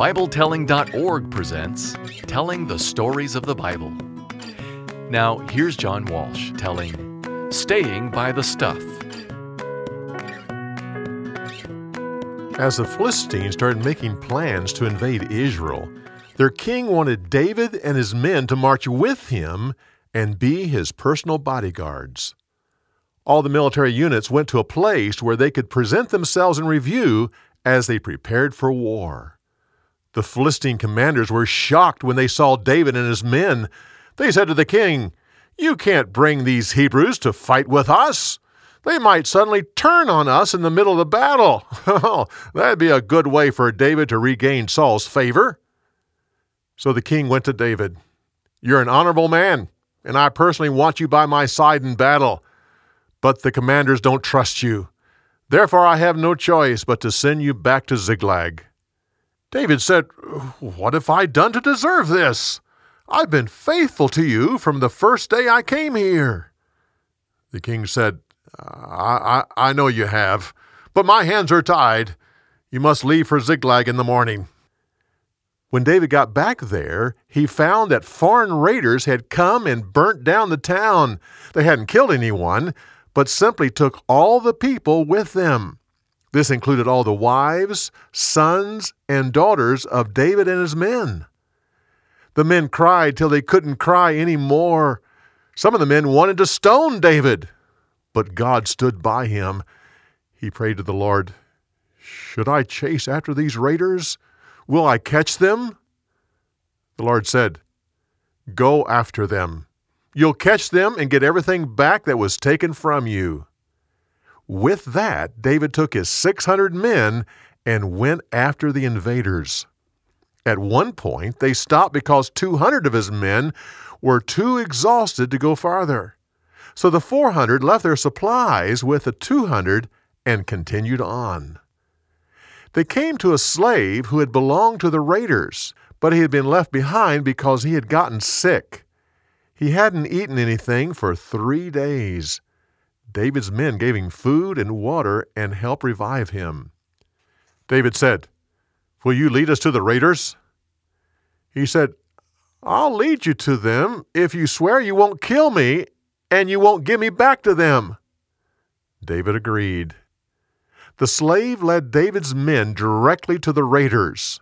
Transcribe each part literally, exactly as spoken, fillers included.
Bible Telling dot org presents Telling the Stories of the Bible. Now, here's John Walsh telling Staying by the Stuff. As the Philistines started making plans to invade Israel, their king wanted David and his men to march with him and be his personal bodyguards. All the military units went to a place where they could present themselves in review as they prepared for war. The Philistine commanders were shocked when they saw David and his men. They said to the king, "You can't bring these Hebrews to fight with us. They might suddenly turn on us in the middle of the battle." That'd be a good way for David to regain Saul's favor. So the king went to David. "You're an honorable man, and I personally want you by my side in battle. But the commanders don't trust you. Therefore I have no choice but to send you back to Ziklag." David said, "What have I done to deserve this? I've been faithful to you from the first day I came here." The king said, I, I, I know you have, but my hands are tied. You must leave for Ziklag in the morning." When David got back there, he found that foreign raiders had come and burnt down the town. They hadn't killed anyone, but simply took all the people with them. This included all the wives, sons, and daughters of David and his men. The men cried till they couldn't cry any more. Some of the men wanted to stone David, but God stood by him. He prayed to the Lord, "Should I chase after these raiders? Will I catch them?" The Lord said, "Go after them. You'll catch them and get everything back that was taken from you." With that, David took his six hundred men and went after the invaders. At one point, they stopped because two hundred of his men were too exhausted to go farther. So the four hundred left their supplies with the two hundred and continued on. They came to a slave who had belonged to the raiders, but he had been left behind because he had gotten sick. He hadn't eaten anything for three days. David's men gave him food and water and helped revive him. David said, "Will you lead us to the raiders?" He said, "I'll lead you to them if you swear you won't kill me and you won't give me back to them." David agreed. The slave led David's men directly to the raiders.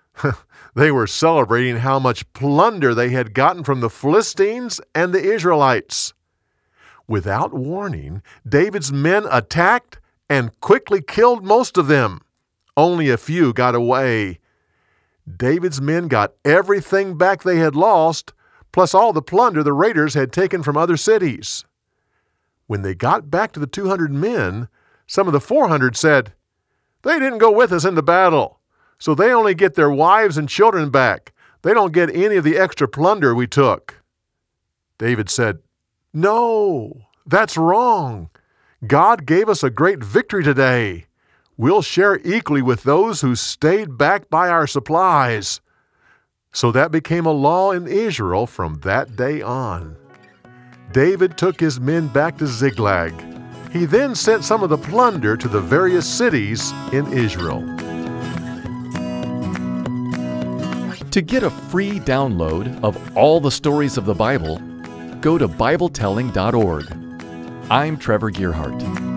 They were celebrating how much plunder they had gotten from the Philistines and the Israelites. Without warning, David's men attacked and quickly killed most of them. Only a few got away. David's men got everything back they had lost, plus all the plunder the raiders had taken from other cities. When they got back to the two hundred men, some of the four hundred said, "They didn't go with us into battle, so they only get their wives and children back. They don't get any of the extra plunder we took." David said, "No, that's wrong. God gave us a great victory today. We'll share equally with those who stayed back by our supplies." So that became a law in Israel from that day on. David took his men back to Ziklag. He then sent some of the plunder to the various cities in Israel. To get a free download of all the stories of the Bible, go to Bible Telling dot org. I'm Trevor Gearhart.